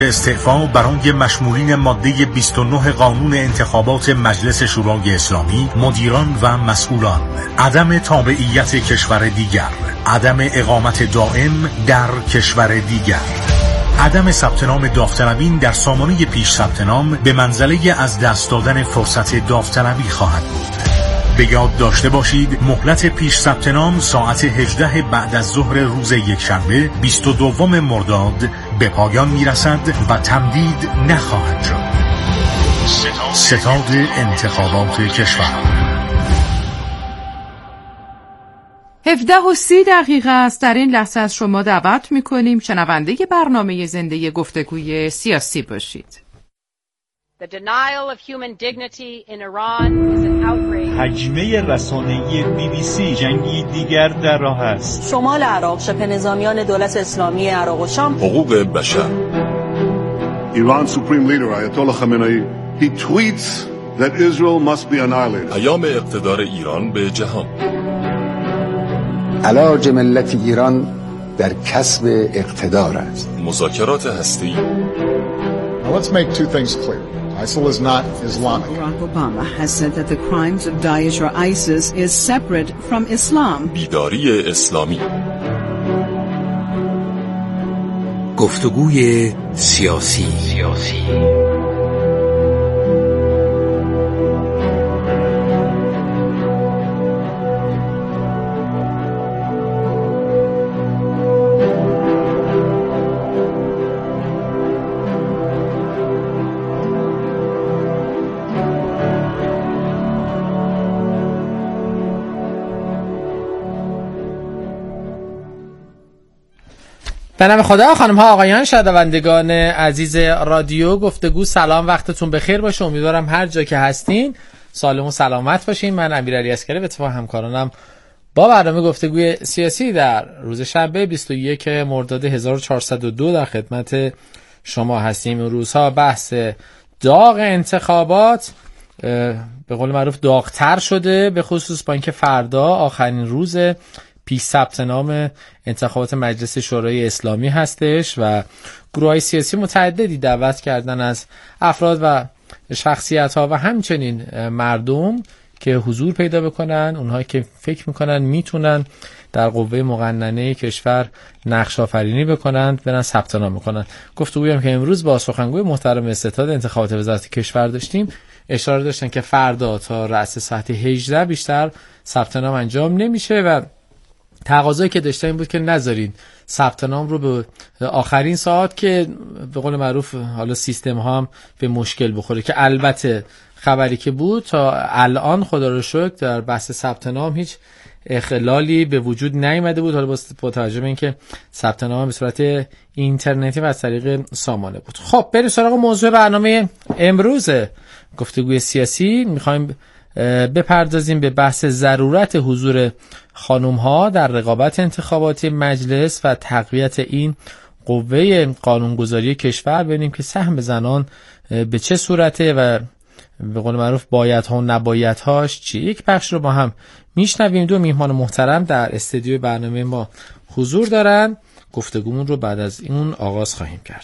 استعفا برای مشمولین ماده 29 قانون انتخابات مجلس شورای اسلامی، مدیران و مسئولان. عدم تابعیت کشور دیگر، عدم اقامت دائم در کشور دیگر، عدم ثبت نام داوطلبین در سامانه پیش ثبت نام به منزله از دست دادن فرصت داوطلبی خواهد بود. به یاد داشته باشید مهلت پیش ثبت نام ساعت 18 بعد از ظهر روز یکشنبه 22 مرداد به پایان میرسد و تمدید نخواهد شد. ستاد انتخابات کشور. 17:30 است. در این لحظه از شما دعوت می‌کنیم شنونده برنامه زنده گفتگوی سیاسی باشید. The denial of human dignity in Iran is an outrage. حجمه رسانه‌ای BBC جنگی دیگر در راه است. شمال عراق، شبه نظامیان دولت اسلامی عراق و شام. حقوق بشر. Iran's supreme leader Ayatollah Khamenei he tweets that Israel must be annihilated. پیام اقتدار ایران به جهان. علاج ملت ایران در کسب اقتدار است. مذاکرات هسته‌ای. Let's make two things clear. ISIL is not Islamic. Barack Obama has said that the crimes of Daesh or ISIS is separate from Islam. بیداری اسلامی. گفتگوی سیاسی. به نام خدا. خانم ها آقایان، شنوندگان عزیز رادیو گفتگو، سلام، وقتتون بخیر باشه. امیدوارم هر جا که هستین سالم و سلامت باشین. من امیرعلی عسکری به اتفاق همکارانم با برنامه گفتگوی سیاسی در روز شنبه 21 مرداد 1402 در خدمت شما هستیم. این روزها بحث داغ انتخابات به قول معروف داغ‌تر شده، به خصوص با اینکه فردا آخرین روز پیش ثبت نام انتخابات مجلس شورای اسلامی هستش و گروه‌های سیاسی متعددی دعوت کردن از افراد و شخصیت‌ها و همچنین مردم که حضور پیدا بکنن، اونهایی که فکر میکنن میتونن در قوه مقننه کشور نقش آفرینی بکنن، برن ثبت نام بکنن. گفتگویی هم که امروز با سخنگوی محترم استاد انتخابات وزارت کشور داشتیم اشاره داشتن که فردا تا رأس ساعت 18 بیشتر ثبت نام انجام نمیشه و تقاضایی که داشتن این بود که نذارین ثبت نام رو به آخرین ساعت که به قول معروف حالا سیستم ها هم به مشکل بخوره، که البته خبری که بود تا الان خدا رو شکر در بحث ثبت نام هیچ اخلالی به وجود نیامده بود، حالا با توجه به اینکه ثبت نام به صورت اینترنتی و از طریق سامانه بود. خب بریم سراغ موضوع برنامه امروز گفتگوی سیاسی. میخوایم بپردازیم به بحث ضرورت حضور خانم ها در رقابت انتخاباتی مجلس و تقویت این قوه قانونگذاری کشور، ببینیم که سهم زنان به چه صورته و به قول معروف بایدها و نبایدهاش چی. یک بخش رو با هم میشنویم. دو میهمان محترم در استودیوی برنامه ما حضور دارن. گفتگومون رو بعد از این آغاز خواهیم کرد.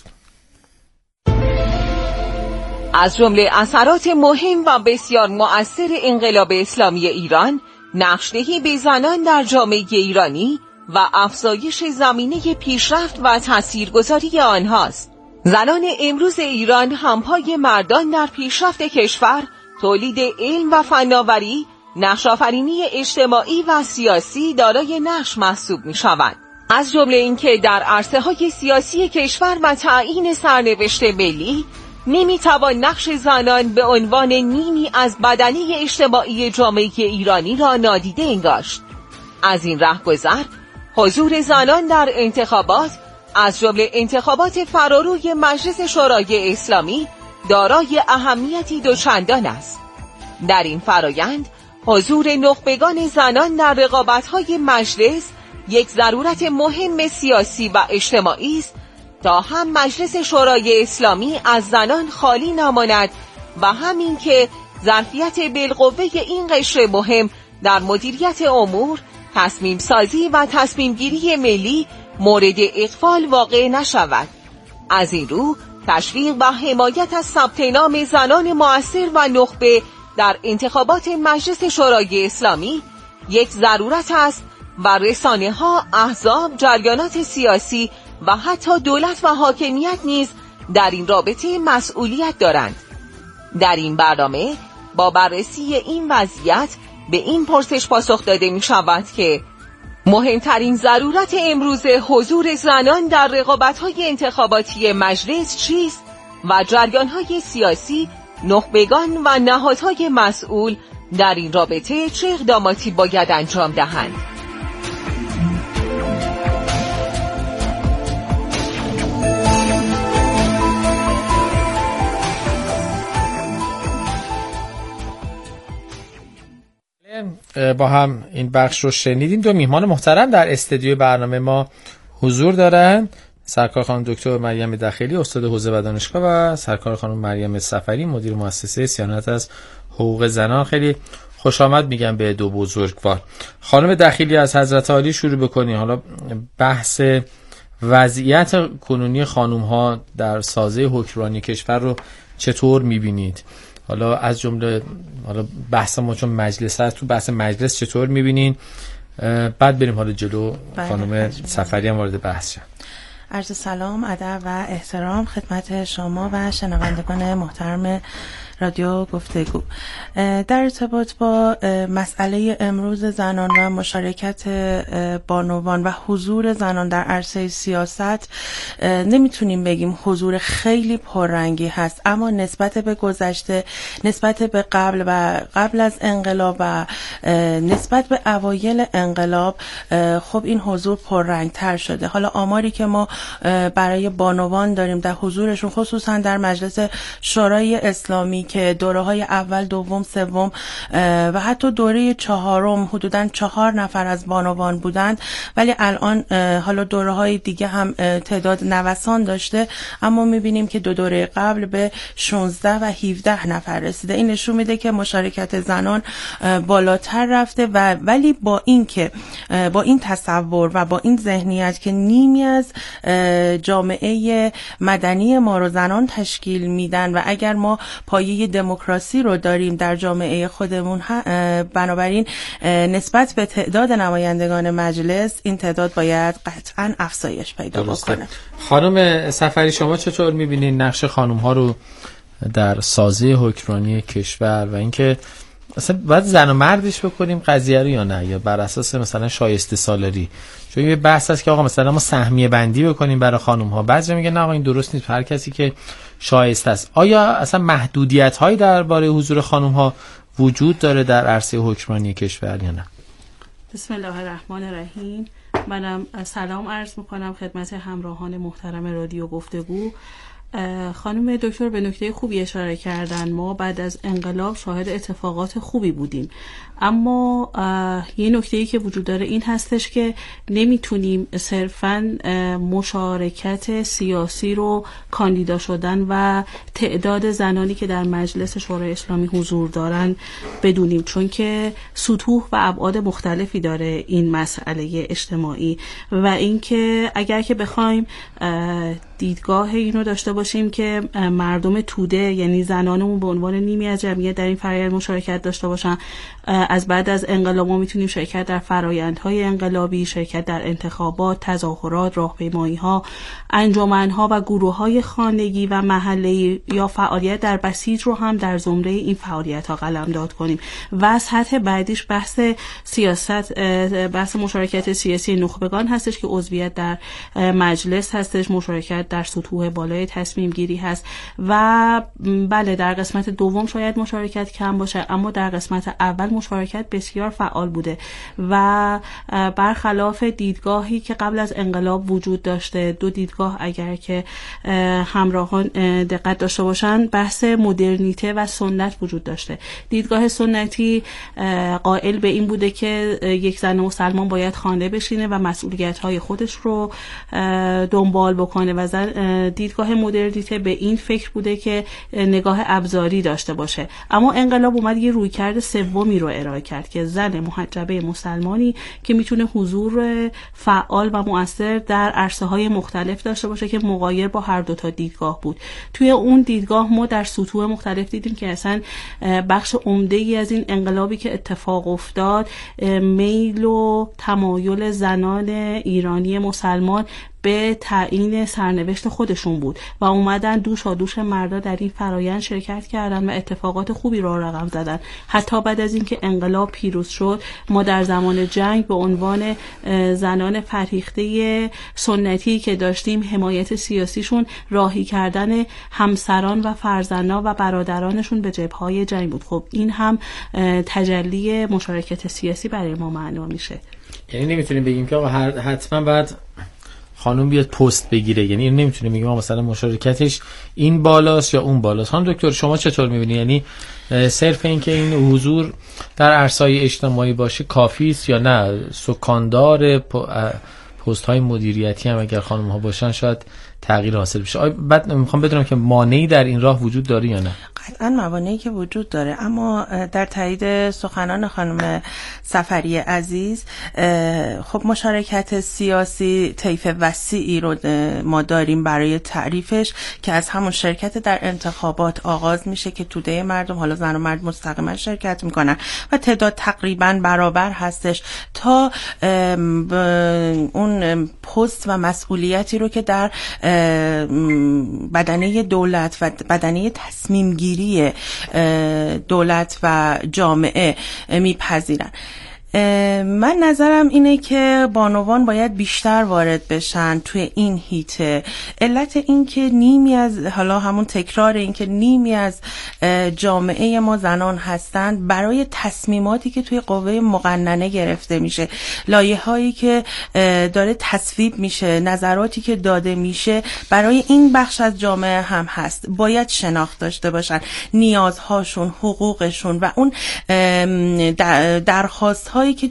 از جمله اثرات مهم و بسیار مؤثر انقلاب اسلامی ایران، نقش‌دهی به زنان در جامعه ایرانی و افزایش زمینه پیشرفت و تاثیرگذاری آنهاست. زنان امروز ایران همپای مردان در پیشرفت کشور، تولید علم و فناوری، نقش‌آفرینی اجتماعی و سیاسی دارای نقش محسوب می‌شوند. از جمله اینکه در عرصه‌های سیاسی کشور و تعیین سرنوشت ملی نمیتوان نقش زنان به عنوان نیمی از بدنه اجتماعی جامعه ایرانی را نادیده انگاشت. از این رهگذر حضور زنان در انتخابات از جمله انتخابات فراروی مجلس شورای اسلامی دارای اهمیتی دوچندان است. در این فرایند حضور نخبگان زنان در رقابت‌های مجلس یک ضرورت مهم سیاسی و اجتماعی است تا هم مجلس شورای اسلامی از زنان خالی نماند و همین که ظرفیت بالقوه این قشر مهم در مدیریت امور، تصمیم سازی و تصمیم گیری ملی مورد اغفال واقع نشود. از این رو تشویق و حمایت از ثبت نام زنان مؤثر و نخبه در انتخابات مجلس شورای اسلامی یک ضرورت است و رسانه‌ها، احزاب، جریانات سیاسی و حتی دولت و حاکمیت نیز در این رابطه مسئولیت دارند. در این برنامه با بررسی این وضعیت به این پرسش پاسخ داده می شود که مهمترین ضرورت امروز حضور زنان در رقابت‌های انتخاباتی مجلس چیست و جریان‌های سیاسی، نخبگان و نهادهای مسئول در این رابطه چه اقداماتی باید انجام دهند؟ با هم این بخش رو شنیدیم. دو میهمان محترم در استودیو برنامه ما حضور دارن، سرکار خانم دکتر مریم دخیلی استاد حوزه و دانشگاه و سرکار خانم مریم صفری مدیر مؤسسه صیانت از حقوق زنان. خیلی خوش آمد میگم به دو بزرگوار. خانم دخیلی از حضرت عالی شروع بکنیم. حالا بحث وضعیت کنونی خانم ها در سازه حکمرانی کشور رو چطور میبینید؟ حالا از جمله بحث ما چون مجلس هست، تو بحث مجلس چطور میبینین؟ بعد بریم حالا جلو. خانم صفری هم وارد بحث شد. عرض سلام، ادب و احترام خدمت شما و شنوندگان محترم رادیو گفتگو. در ارتباط با مسئله امروز زنان و مشارکت بانوان و حضور زنان در عرصه سیاست، نمیتونیم بگیم حضور خیلی پررنگی هست، اما نسبت به گذشته، نسبت به قبل از انقلاب و نسبت به اوایل انقلاب خب این حضور پررنگ تر شده. حالا آماری که ما برای بانوان داریم در حضورشون خصوصا در مجلس شورای اسلامی که دوره‌های اول، دوم، سوم و حتی دوره چهارم حدوداً 4 نفر از بانوان بودند، ولی الان حالا دوره‌های دیگه هم تعداد نوسان داشته، اما می‌بینیم که دو دوره قبل به 16 و 17 نفر رسیده. این نشون میده که مشارکت زنان بالاتر رفته و ولی با این تصور و با این ذهنیت که نیمی از جامعه مدنی ما رو زنان تشکیل میدن و اگر ما پایه دموکراسی رو داریم در جامعه خودمون، بنابراین نسبت به تعداد نمایندگان مجلس این تعداد باید قطعاً افزایش پیدا بکنه. خانم صفری شما چطور میبینید نقش خانم ها رو در سازه حکمرانی کشور و اینکه اصلا باید زن و مردش بکنیم قضیه رو یا نه، یا بر اساس مثلا شایسته سالاری؟ چون یه بحث هست که آقا مثلا ما سهمیه بندی بکنیم برای خانم ها، بعضی میگن نه آقا این درست نیست، هر کسی که شایسته است. آیا اصلا محدودیت هایی درباره حضور خانم ها وجود داره در عرصه حکمرانی کشور یا نه؟ بسم الله الرحمن الرحیم. منم سلام عرض میکنم خدمت همراهان محترم رادیو گفتگو. خانم دکتر به نکته خوبی اشاره کردن. ما بعد از انقلاب شاهد اتفاقات خوبی بودیم، اما یه نکته‌ای که وجود داره این هستش که نمیتونیم صرفاً مشارکت سیاسی رو کاندیدا شدن و تعداد زنانی که در مجلس شورای اسلامی حضور دارن بدونیم، چون که سطوح و ابعاد مختلفی داره این مسئله اجتماعی و اینکه اگر که بخوایم دیدگاه اینو داشته باشیم که مردم توده یعنی زنانمون به عنوان نیمی از جمعیت در این فرآیند مشارکت داشته باشن، از بعد از انقلاب ما میتونیم شرکت در فرآیندهای انقلابی، شرکت در انتخابات، تظاهرات، راهپیمایی‌ها، انجمن‌ها و گروه‌های خانگی و محلی یا فعالیت در بسیج رو هم در زمره این فعالیت‌ها قلمداد کنیم. و سطح بعدیش بحث سیاست، بحث مشارکت سیاسی نخبگان هستش که عضویت در مجلس هستش، مشارکت در سطوح بالای تصمیم گیری هست و بله در قسمت دوم شاید مشارکت کم باشه، اما در قسمت اول مشارکت بسیار فعال بوده و برخلاف دیدگاهی که قبل از انقلاب وجود داشته، دو دیدگاه اگر که همراهان دقت داشته باشن، بحث مدرنیته و سنت وجود داشته. دیدگاه سنتی قائل به این بوده که یک زن مسلمان باید خانه بشینه و مسئولیت‌های خودش رو دنبال بکنه و دیدگاه مدرن مدرنیته به این فکر بوده که نگاه ابزاری داشته باشه، اما انقلاب اومد یه رویکرد سومی رو ارائه کرد که زن محجبه مسلمانی که میتونه حضور فعال و مؤثر در عرصه‌های مختلف داشته باشه که مغایر با هر دو تا دیدگاه بود. توی اون دیدگاه ما در سطوح مختلف دیدیم که اصلا بخش عمده‌ای از این انقلابی که اتفاق افتاد میل و تمایل زنان ایرانی مسلمان به تعیین سرنوشت خودشون بود و اومدن دوش مردا در این فرایند شرکت کردن و اتفاقات خوبی رو رقم زدن. حتی بعد از اینکه انقلاب پیروز شد ما در زمان جنگ به عنوان زنان فرهیخته سنتی که داشتیم حمایت سیاسیشون راهی کردن همسران و فرزندان و برادرانشون به جبهه‌های جنگ بود. خب این هم تجلی مشارکت سیاسی برای ما معنا میشه. یعنی نمیتونیم بگیم که آقا حتما باید خانم بیاد پست بگیره، یعنی نمیتونیم بگیم مثلا مشارکتش این بالاست یا اون بالاست. خانم دکتر شما چطور میبینی؟ یعنی صرف این که این حضور در عرصه‌های اجتماعی باشه کافی است یا نه سکاندار پست های مدیریتی هم اگر خانم ها باشن شاید تغییر حاصل بشه؟ بعد میخوام بدونم که مانعی در این راه وجود داره یا نه؟ قطعا موانعی که وجود داره، اما در تایید سخنان خانم سفری عزیز، خب مشارکت سیاسی طیف وسیعی رو ما داریم برای تعریفش که از همون شرکت در انتخابات آغاز میشه که توده مردم، حالا زن و مرد مستقیما شرکت میکنن و تعداد تقریبا برابر هستش تا اون پست و مسئولیتی رو که در بدنه دولت و بدنه تصمیم گیری دولت و جامعه میپذیرن. من نظرم اینه که بانوان باید بیشتر وارد بشن توی این هیته. علت این که نیمی از، حالا همون تکرار این که نیمی از جامعه ما زنان هستند، برای تصمیماتی که توی قوه مقننه گرفته میشه، لایه هایی که داره تصویب میشه، نظراتی که داده میشه، برای این بخش از جامعه هم هست. باید شناخت داشته باشن نیازهاشون، حقوقشون و اون درخواست هایی که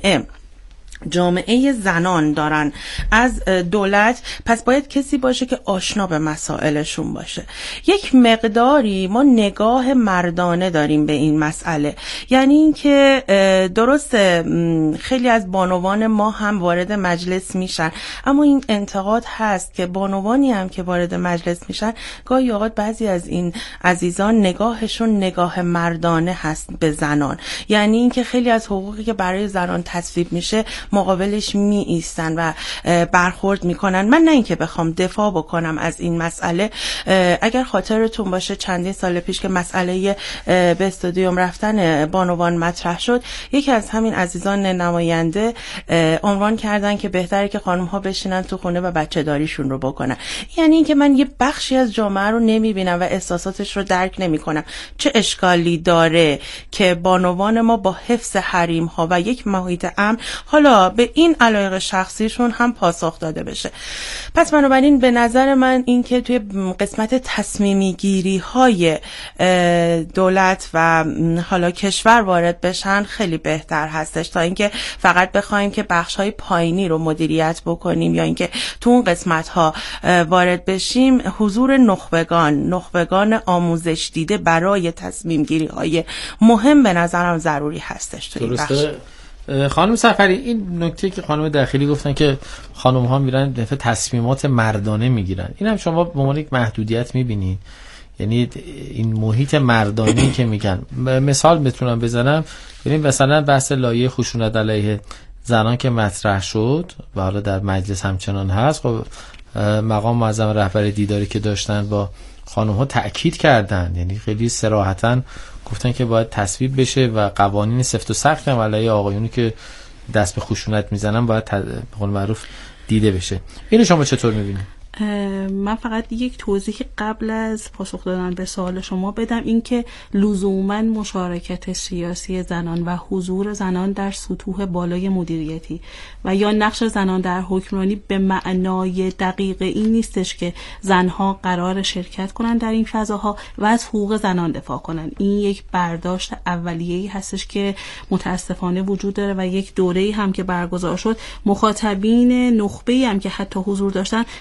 جامعه زنان دارن از دولت. پس باید کسی باشه که آشنا به مسائلشون باشه. یک مقداری ما نگاه مردانه داریم به این مسئله، یعنی این که درسته خیلی از بانوان ما هم وارد مجلس میشن، اما این انتقاد هست که بانوانی هم که وارد مجلس میشن گاهی اوقات بعضی از این عزیزان نگاهشون نگاه مردانه هست به زنان، یعنی این که خیلی از حقوقی که برای زنان تصویب میشه مقابلش می ایستن و برخورد میکنن. من نه اینکه بخوام دفاع بکنم از این مسئله، اگر خاطرتون باشه چندین سال پیش که مسئله به استادیوم رفتن بانوان مطرح شد، یکی از همین عزیزان نماینده عنوان کردن که بهتره که خانم ها بشینن تو خونه و بچه داریشون رو بکنن. یعنی اینکه من یه بخشی از جامعه رو نمیبینم و احساساتش رو درک نمیکنم. چه اشکالی داره که بانوان ما با حفظ حریم ها و یک محیط امن حالا به این علایق شخصیشون هم پاسخ داده بشه؟ پس بنابراین به نظر من این که توی قسمت تصمیمی گیری های دولت و حالا کشور وارد بشن خیلی بهتر هستش تا اینکه فقط بخوایم که بخش های پایینی رو مدیریت بکنیم یا اینکه تو اون قسمت ها وارد بشیم. حضور نخبگان آموزش دیده برای تصمیم گیری های مهم به نظرم ضروری هستش تو این بخش. خانم سفری، این نکته که خانم داخلی گفتن که خانم ها میرن دفعه تصمیمات مردانه میگیرن، این هم شما به عنوان یک محدودیت میبینید؟ یعنی این محیط مردانی که میگن، مثال بتونم بزنم، ببین مثلا بحث لایحه خشونت علیه زنان که مطرح شد و حالا در مجلس همچنان هست، خب مقام معظم رهبر دیداری که داشتن با خانم ها تأکید کردن، یعنی خیلی صراحتاً گفتن که باید تصویب بشه و قوانین سفت و سخت هم علیه آقایونی که دست به خشونت میزنن باید به قول معروف دیده بشه. اینو شما چطور میبینید؟ من فقط یک توضیح قبل از پاسخ دادن به سوال شما بدم، این که لزوما مشارکت سیاسی زنان و حضور زنان در سطوح بالای مدیریتی و یا نقش زنان در حکمرانی به معنای دقیق این نیستش که زنها قرار شرکت کنن در این فضاها و از حقوق زنان دفاع کنن. این یک برداشت اولیه‌ای هستش که متاسفانه وجود داره و یک دوره‌ای هم که برگزار شد مخاطبین نخبه‌ای هم که حتی حضور داشتن فکر می‌کردن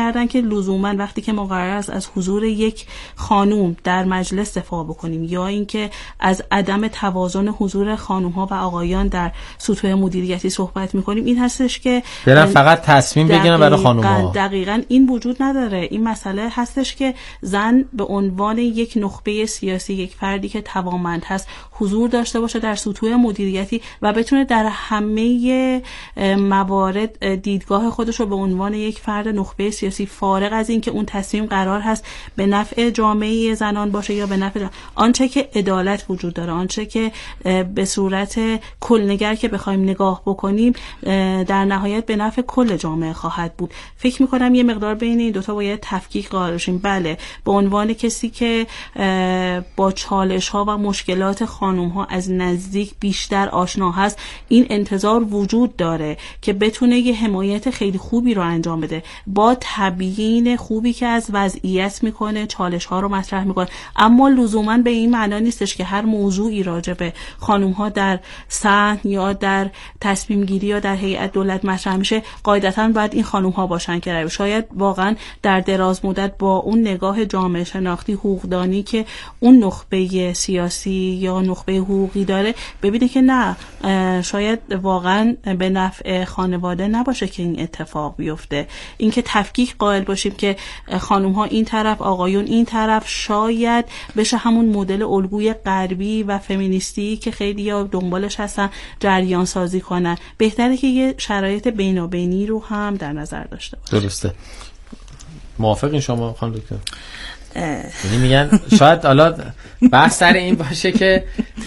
کردن که لزوما وقتی که ما قرار است از حضور یک خانوم در مجلس دفاع بکنیم یا اینکه از عدم توازن حضور خانوم‌ها و آقایان در سطوح مدیریتی صحبت می‌کنیم، این هستش که برن فقط تصمیم بگیرن برای خانوم‌ها. دقیقاً این وجود نداره. این مسئله هستش که زن به عنوان یک نخبه سیاسی، یک فردی که توانمند هست، حضور داشته باشه در سطوح مدیریتی و بتونه در همه موارد دیدگاه خودش رو به عنوان یک فرد نخبه سیاسی، فارغ از این که اون تصمیم قرار هست به نفع جامعه زنان باشه یا به نفع آنچه که عدالت وجود داره، آنچه که به صورت کلنگر که بخوایم نگاه بکنیم در نهایت به نفع کل جامعه خواهد بود. فکر می‌کنم یه مقدار بین این دوتا باید تفکیک قائل بشیم. بله، به عنوان کسی که با چالش‌ها و مشکلات خانم‌ها از نزدیک بیشتر آشنا هست، این انتظار وجود داره که بتونه یه حمایت خیلی خوبی رو انجام بده با تبیین خوبی که از وضعیت میکنه، چالش‌ها رو مطرح میکنه. اما لزوما به این معنا نیستش که هر موضوعی راجع به خانم‌ها در صحن یا در تصمیم گیری یا در هیئت دولت مطرح میشه قاعدتاً باید این خانم‌ها باشن که شاید واقعاً در دراز مدت با اون نگاه جامعه شناختی حقوقدانی که اون نخبه سیاسی یا نخبه حقوقی داره ببینه که نه، شاید واقعاً به نفع خانواده نباشه که این اتفاق بیفته. اینکه تفکیک قائل باشیم که خانم‌ها این طرف، آقایون این طرف، شاید بشه همون مدل الگوی غربی و فمینیستی که خیلی ها دنبالش هستن جریان سازی کنن. بهتره که یه شرایط بینابینی رو هم در نظر داشته باشه. درسته. موافقین شما خانم دکتر؟ یعنی میگن شاید حالا بحث سر این باشه که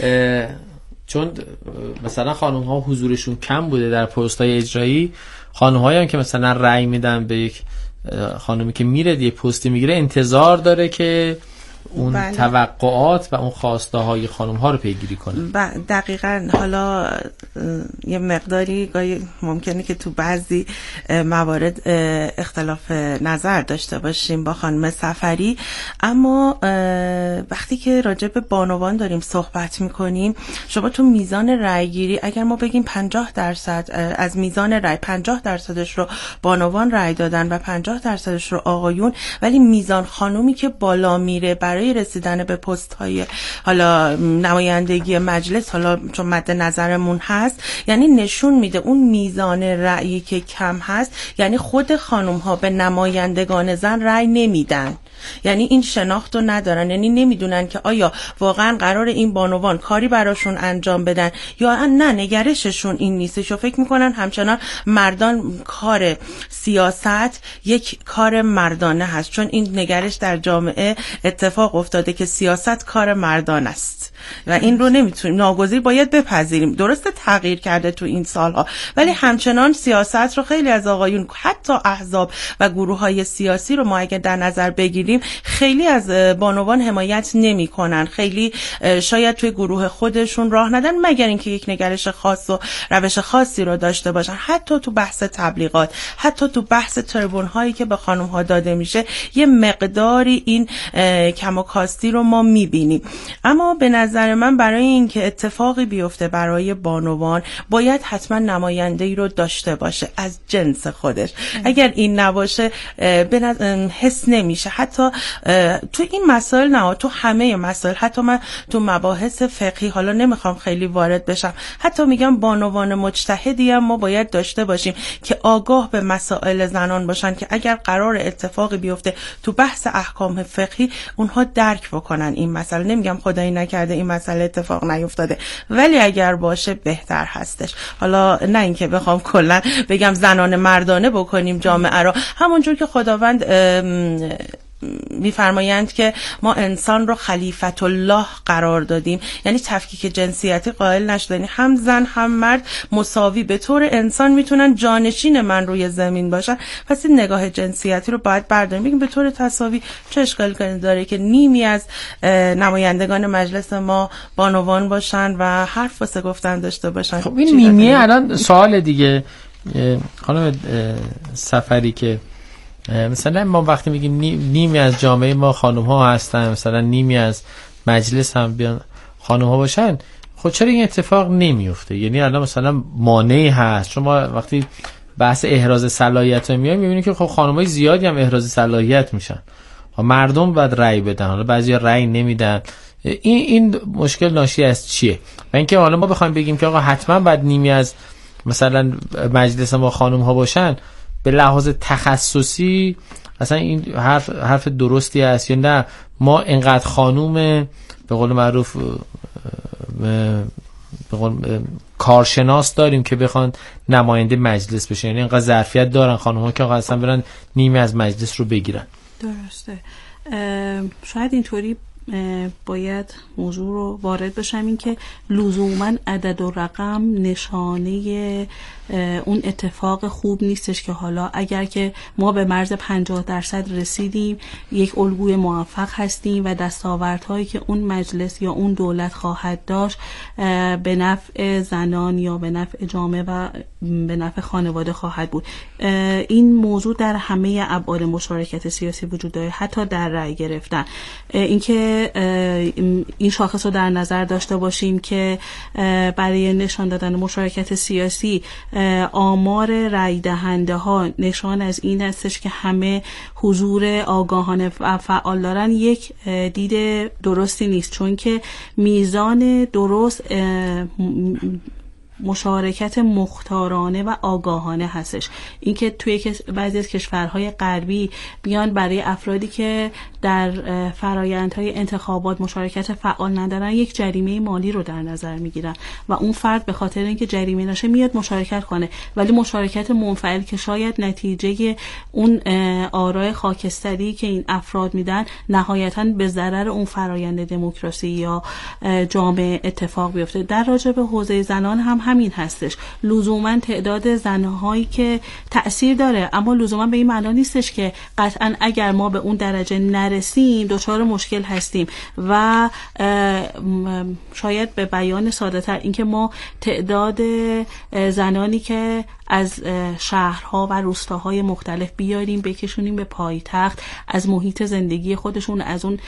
چون مثلا خانم ها حضورشون کم بوده در پست های اجرایی، خانم هایی هم که مثلا رأی میدن به یک خانمی که میره یه پستی میگیره، انتظار داره که اون توقعات و اون خواسته های خانم ها رو پیگیری کنه. دقیقاً. حالا یه مقداری گاهی ممکنه که تو بعضی موارد اختلاف نظر داشته باشیم با خانم صفری، اما وقتی که راجع به بانوان داریم صحبت میکنیم، شما تو میزان رأی گیری اگر ما بگیم 50% از میزان رأی 50%ش رو بانوان رأی دادن و 50%ش رو آقایون، ولی میزان خانومی که بالا میره برای رسیدن به پست های حالا نمایندگی مجلس، حالا چون مد نظرمون هست، یعنی نشون میده اون میزان رأیی که کم هست، یعنی خود خانم ها به نمایندگان زن رأی نمیدن، یعنی این شناخت رو ندارن، یعنی نمیدونن که آیا واقعا قرار این بانوان کاری براشون انجام بدن یا نه، نگرششون این نیستش و فکر میکنن همچنان مردان کار سیاست یک کار مردانه هست، چون این نگرش در جامعه اتفاق افتاده که سیاست کار مردان است و این رو نمیتونیم، ناگزیر باید بپذیریم. درسته تغییر کرده تو این سالها، ولی همچنان سیاست رو خیلی از آقایون، حتی احزاب و گروه‌های سیاسی رو ما اگه در نظر بگیریم، خیلی از بانوان حمایت نمی‌کنن، خیلی شاید توی گروه خودشون راه ندن مگر اینکه یک نگرش خاص و روش خاصی رو داشته باشن. حتی تو بحث تبلیغات، حتی تو بحث تریبون‌هایی که به خانم‌ها داده میشه، یه مقداری این کم و کاستی رو ما می‌بینیم. اما به نظر من برای اینکه اتفاقی بیفته برای بانوان، باید حتما نماینده‌ای رو داشته باشه از جنس خودش. اگر این نباشه حس نمیشه. حتی تو این مسائل نه، تو همه مسائل، حتی من تو مباحث فقهی حالا نمیخوام خیلی وارد بشم، حتی میگم بانوان مجتهدی هم ما باید داشته باشیم که آگاه به مسائل زنان باشن که اگر قرار اتفاقی بیفته تو بحث احکام فقهی اونها درک بکنن این مسئله. نمیگم خدایی نکرده این مسئله اتفاق نیفتاده، ولی اگر باشه بهتر هستش. حالا نه اینکه بخوام کلا بگم زنان مردانه بکنیم جامعه رو، همونجور که خداوند میفرمایند که ما انسان رو خلیفت الله قرار دادیم، یعنی تفکیک جنسیتی قائل نشدنی، هم زن هم مرد مساوی به طور انسان میتونن جانشین من روی زمین باشن. پس این نگاه جنسیتی رو باید برداریم، بگیم به طور تساوی چه اشکالی داره که نیمی از نمایندگان مجلس ما بانوان باشن و حرف واسه گفتن داشته باشن. خب این نیمیه الان سوال دیگه خانم صفری که مثلا ما وقتی میگیم نیمی از جامعه ما خانم ها هستن، مثلا نیمی از مجلس هم بیان خانم ها باشن، خب چرا این اتفاق نمیفته؟ یعنی الان مثلا مانعی هست؟ شما وقتی بحث احراز صلاحیت میایم میبینیم که خب خانمای زیادی هم احراز صلاحیت میشن. مردم باید رأی بدن، حالا بعضیا رأی نمیدن. این مشکل ناشی از چیه؟ و اینکه حالا ما بخوایم بگیم که آقا حتما باید نیمی از مثلا مجلس ما خانم ها باشن، به لحاظ تخصصی اصلا این حرف درستی است یا نه؟ ما اینقدر خانوم به قول معروف کارشناس داریم که بخوان نماینده مجلس بشن، یعنی اینقدر ظرفیت دارن خانم ها که اصلا برن نیمی از مجلس رو بگیرن. درسته. شاید اینطوری باید موضوع رو وارد بشم، این که لزوما عدد و رقم نشانه اون اتفاق خوب نیستش که حالا اگر که ما به مرز 50% رسیدیم یک الگوی موفق هستیم و دستاوردهایی که اون مجلس یا اون دولت خواهد داشت به نفع زنان یا به نفع جامعه و به نفع خانواده خواهد بود. این موضوع در همه ابعاد مشارکت سیاسی وجود داره، حتی در رأی گرفتن. اینکه این شاخص رو در نظر داشته باشیم که برای نشان دادن مشارکت سیاسی آمار رأی دهنده ها نشان از این هستش که همه حضور آگاهانه و فعال دارن، یک دید درستی نیست، چون که میزان درست مشارکت مختارانه و آگاهانه هستش. اینکه توی بعضی از کشورهای غربی بیان برای افرادی که در فرایندهای انتخابات مشارکت فعال ندارن یک جریمه مالی رو در نظر میگیرن و اون فرد به خاطر اینکه جریمه نشه میاد مشارکت کنه، ولی مشارکت منفعل که شاید نتیجه اون آراء خاکستری که این افراد میدن نهایتاً به ضرر اون فرایند دموکراسی یا جامعه اتفاق بیفته. در راجع به حوزه زنان هم همین هستش. لزوما تعداد زنهایی که تأثیر داره، اما لزوما به این معنا نیستش که قطعا اگر ما به اون درجه نرسیم دچار مشکل هستیم. و شاید به بیان ساده تر اینکه ما تعداد زنانی که از شهرها و روستاهای مختلف بیاریم بکشونیم به پایتخت، از محیط زندگی خودشون، از اون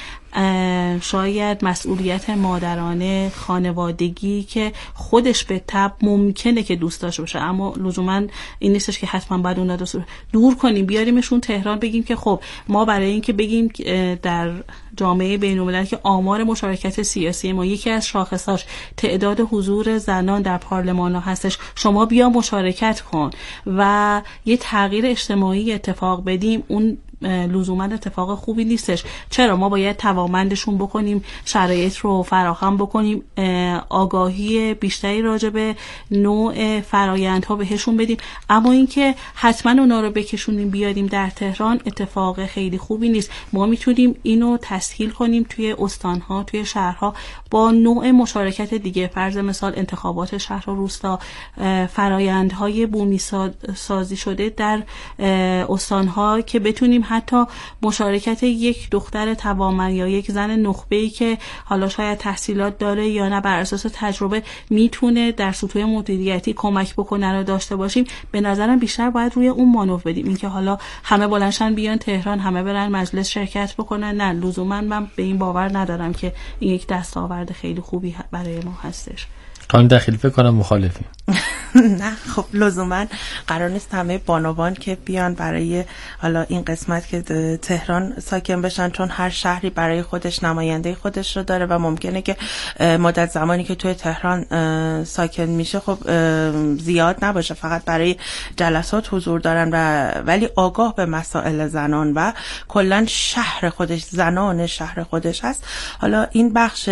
شاید مسئولیت مادرانه خانوادگی که خودش به طب ممکنه که دوست داشته باشه، اما لزوما این نیستش که حتما باید اون دور کنیم بیاریمشون تهران، بگیم که خب ما برای اینکه بگیم در جامعه بین‌المللی که آمار مشارکت سیاسی ما یکی از شاخصاش تعداد حضور زنان در پارلمان ها هستش، شما بیا مشارکت کن و یه تغییر اجتماعی اتفاق بدیم، اون لزوما اتفاق خوبی نیستش. چرا؟ ما باید توانمندشون بکنیم، شرایط رو فراهم بکنیم، آگاهی بیشتری راجع به نوع فرایندها بهشون بدیم، اما اینکه حتما اونا رو بکشونیم بیاریم در تهران اتفاق خیلی خوبی نیست. ما میتونیم اینو تسهیل کنیم توی استانها، توی شهرها با نوع مشارکت دیگه، فرض مثال انتخابات شهر و روستا، فرایندهای بومی سازی شده در استانها که بتونیم حتی مشارکت یک دختر توانمند یا یک زن نخبه‌ای که حالا شاید تحصیلات داره یا نه بر اساس تجربه میتونه در سطوح مدیریتی کمک بکنه رو داشته باشیم. به نظرم بیشتر باید روی اون مانور بدیم. اینکه حالا همه بلندشن بیان تهران، همه برن مجلس شرکت بکنن، نه، لزوما من به این باور ندارم که این یک دستاورد خیلی خوبی برای ما هستش. خانم دخیلی فکر کنم مخالفی. نه خب لزوما قرار نیست همه بانوان که بیان برای حالا این قسمت که تهران ساکن بشن، چون هر شهری برای خودش نماینده خودش رو داره و ممکنه که مدت زمانی که توی تهران ساکن میشه خب زیاد نباشه، فقط برای جلسات حضور دارن ولی آگاه به مسائل زنان و کلا شهر خودش، زنان شهر خودش هست. حالا این بخش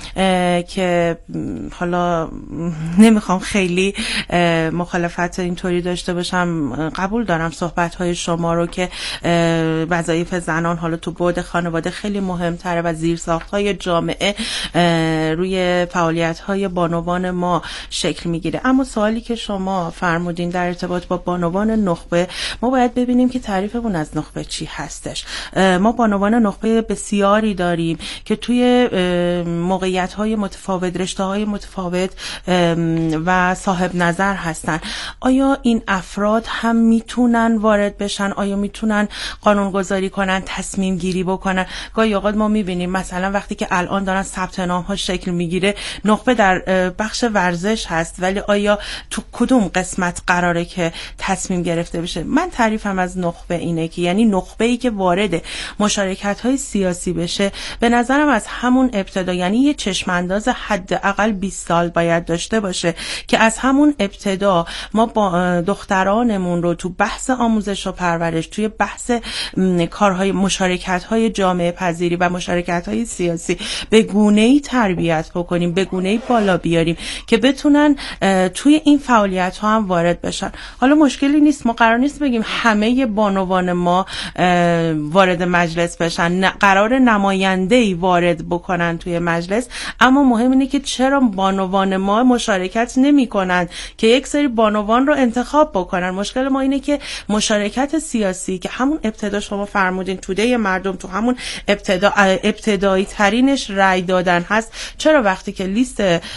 که حالا نمیخوام خیلی مخالفت اینطوری داشته باشم، قبول دارم صحبت‌های شما رو که وظایف زنان حالا تو بعد خانواده خیلی مهم‌تره و زیرساخت‌های جامعه روی فعالیت‌های بانوان ما شکل میگیره. اما سوالی که شما فرمودین در ارتباط با بانوان نخبه، ما باید ببینیم که تعریفمون از نخبه چی هستش. ما بانوان نخبه بسیاری داریم که توی موقعیت‌های متفاوت، رشته‌های متفاوت و صاحب نظر هستن. آیا این افراد هم میتونن وارد بشن؟ آیا میتونن قانونگذاری کنن، تصمیم گیری بکنن؟ گاهی اوقات ما میبینیم مثلا وقتی که الان دارن ثبت نام ها شکل میگیره، نخبه در بخش ورزش هست، ولی آیا تو کدوم قسمت قراره که تصمیم گرفته بشه؟ من تعریفم از نخبه اینه که یعنی نخبه‌ای که وارد مشارکت‌های سیاسی بشه، به نظرم از همون ابتدا، یعنی یه چشمانداز حداقل 20 سال باید داشته باشه که از همون ابتدا ما با دخترانمون رو تو بحث آموزش و پرورش، توی بحث کارهای مشارکت‌های جامعه پذیری و مشارکت‌های سیاسی به گونه‌ای تربیت بکنیم، به گونه‌ای بالا بیاریم که بتونن توی این فعالیت‌ها هم وارد بشن. حالا مشکلی نیست، ما قرار نیست بگیم همه بانوان ما وارد مجلس بشن، قرار نماینده‌ای وارد بکنن توی مجلس، اما مهم اینه که چرا بانوان ما مشارکت نمی‌کنن که یک سری بانوان رو انتخاب بکنن. مشکل ما اینه که مشارکت سیاسی که همون ابتدا شما فرمودین توده مردم، تو همون ابتدایی ترینش رأی دادن هست، چرا وقتی که لیست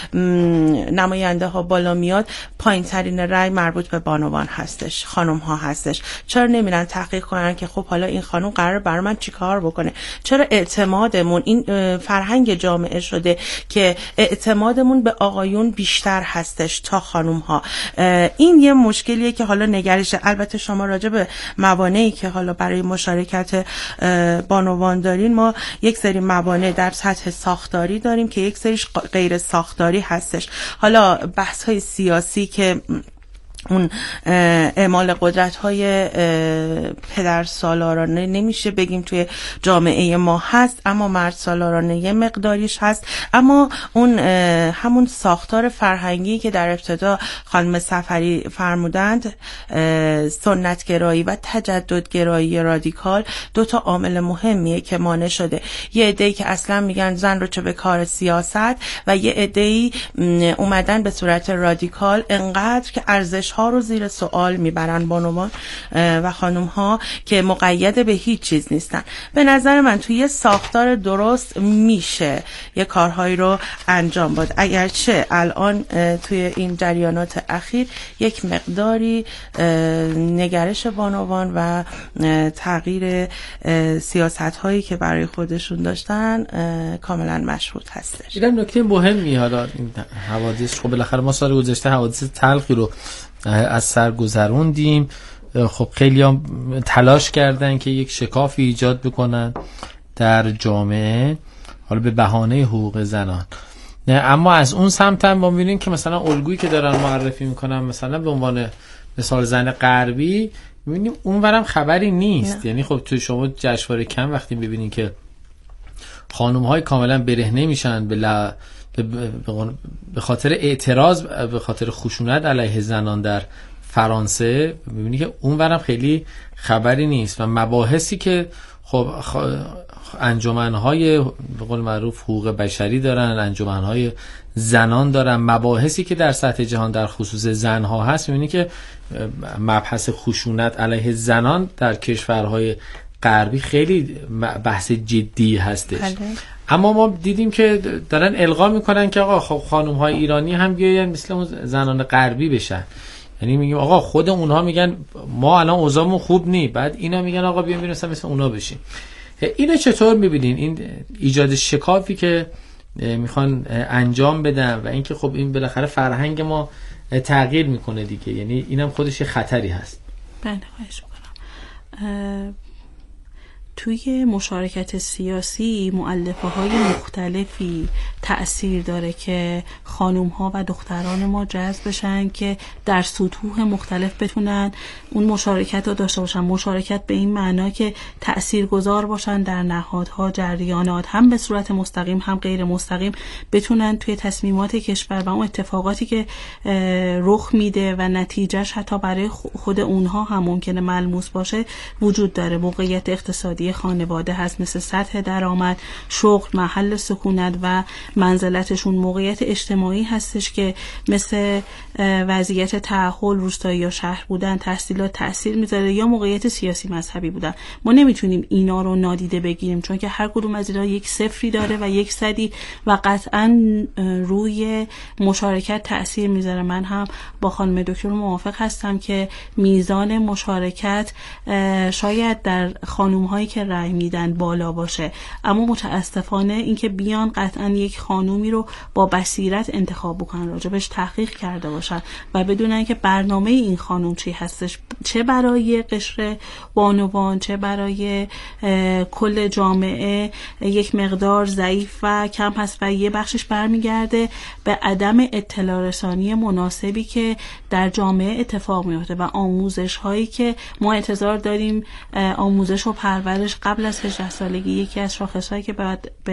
نماینده ها بالا میاد پایین ترین رأی مربوط به بانوان هستش، خانم ها هستش؟ چرا نمیرن تحقیق کنن که خب حالا این خانم قرار برای من چی کار بکنه؟ چرا اعتمادمون، این فرهنگ جامعه شده که اعتمادمون به آقایون بیشتر هستش تا خانم ها؟ این یه مشکلیه که حالا نگرش. البته شما راجع به موانعی که حالا برای مشارکت بانوان دارین، ما یک سری موانع در سطح ساختاری داریم که یک سریش غیر ساختاری هستش. حالا بحث های سیاسی که اون اعمال قدرت‌های پدرسالارانه نمیشه بگیم توی جامعه ما هست، اما مرد سالارانه یه مقداریش هست. اما اون همون ساختار فرهنگی که در ابتدا خانم صفری فرمودند، سنتگرایی و تجددگرایی رادیکال، دو تا عامل مهمیه که مانع شده. یه عده‌ای که اصلا میگن زن رو چه به کار سیاست، و یه عده‌ای اومدن به صورت رادیکال انقدر که ارزش ها رو زیر سوال میبرن بانوان و خانم ها که مقید به هیچ چیز نیستن. به نظر من توی یه ساختار درست میشه یه کارهایی رو انجام داد، اگرچه الان توی این جریانات اخیر یک مقداری نگرش بانوان و تغییر سیاست هایی که برای خودشون داشتن کاملا مشروط هستش. اینم نکته مهمی. حالا این حوادث، خب بالاخره ما سال گذشته حوادث تلخی رو از سر گذروندیم. خب خیلی هم تلاش کردن که یک شکافی ایجاد بکنن در جامعه، حالا به بهانه حقوق زنان. اما از اون سمت هم ما می‌بینیم که مثلا الگویی که دارن معرفی میکنن، مثلا به عنوان مثال زن غربی، می‌بینیم اونورم خبری نیست. یعنی خب تو شما جشنواره کم وقتی می‌بینین که خانم‌های کاملا برهنه میشن به خاطر اعتراض، به خاطر خشونت علیه زنان در فرانسه، می‌بینی که اونورم خیلی خبری نیست. و مباحثی که خب انجمن‌های به قول معروف حقوق بشری دارن، انجمن‌های زنان دارن، مباحثی که در سطح جهان در خصوص زن‌ها هست، می‌بینی که مبحث خشونت علیه زنان در کشورهای غربی خیلی بحث جدی هستش. اما ما دیدیم که دارن القا میکنن که آقا خب خانم‌های ایرانی هم بیاین مثل اون زنان غربی بشن. یعنی میگیم آقا خود اونها میگن ما الان اوضاعمون خوب نی، بعد اینا میگن آقا بیاین مثل اونا بشیم. اینو چطور میبینین این ایجاد شکافی که میخوان انجام بدن و اینکه خب این بالاخره فرهنگ ما تغییر میکنه دیگه، یعنی اینم خودش خطری هست. بله خواهش میکنم. توی مشارکت سیاسی مؤلفه های مختلفی تأثیر داره که خانوم ها و دختران ما جذب بشن که در سطوح مختلف بتونن اون مشارکت رو داشته باشن. مشارکت به این معنا که تأثیرگذار باشن در نهادها، جریانات، هم به صورت مستقیم هم غیر مستقیم، بتونن توی تصمیمات کشور و اون اتفاقاتی که رخ میده و نتیجهش حتی برای خود اونها هم ممکنه ملموس باشه وجود داره. موقعیت اقتصادی، اقتصادی خانواده هست، مثل سطح درآمد، شغل، محل سکونت و منزلتشون. موقعیت اجتماعی هستش که مثل وضعیت تأهل، روستایی یا شهر بودن، تحصیلات تأثیر میذاره، یا موقعیت سیاسی مذهبی بودن. ما نمیتونیم اینا رو نادیده بگیریم، چون که هر کدوم از اینا یک صفری داره و یک صدی و قطعا روی مشارکت تأثیر میذاره. من هم با خانم دکتر موافق هستم که میزان مشارکت شاید در خانوم هایی که رأی میدن بالا باشه، اما متاسفانه اینکه بیان قطعا یک خانومی رو با بصیرت انتخاب بکنن، راجبش تحقیق کرده باشن و بدونن که برنامه این خانوم چی هستش، چه برای قشر بانوان، چه برای کل جامعه یک مقدار ضعیف و کم هست و یه بخشش برمیگرده به عدم اطلاع رسانی مناسبی که در جامعه اتفاق میفته و آموزش هایی که ما انتظار داریم. آموزش و پرورش قبل از 18 سالگی یکی از شاخص هایی که باید به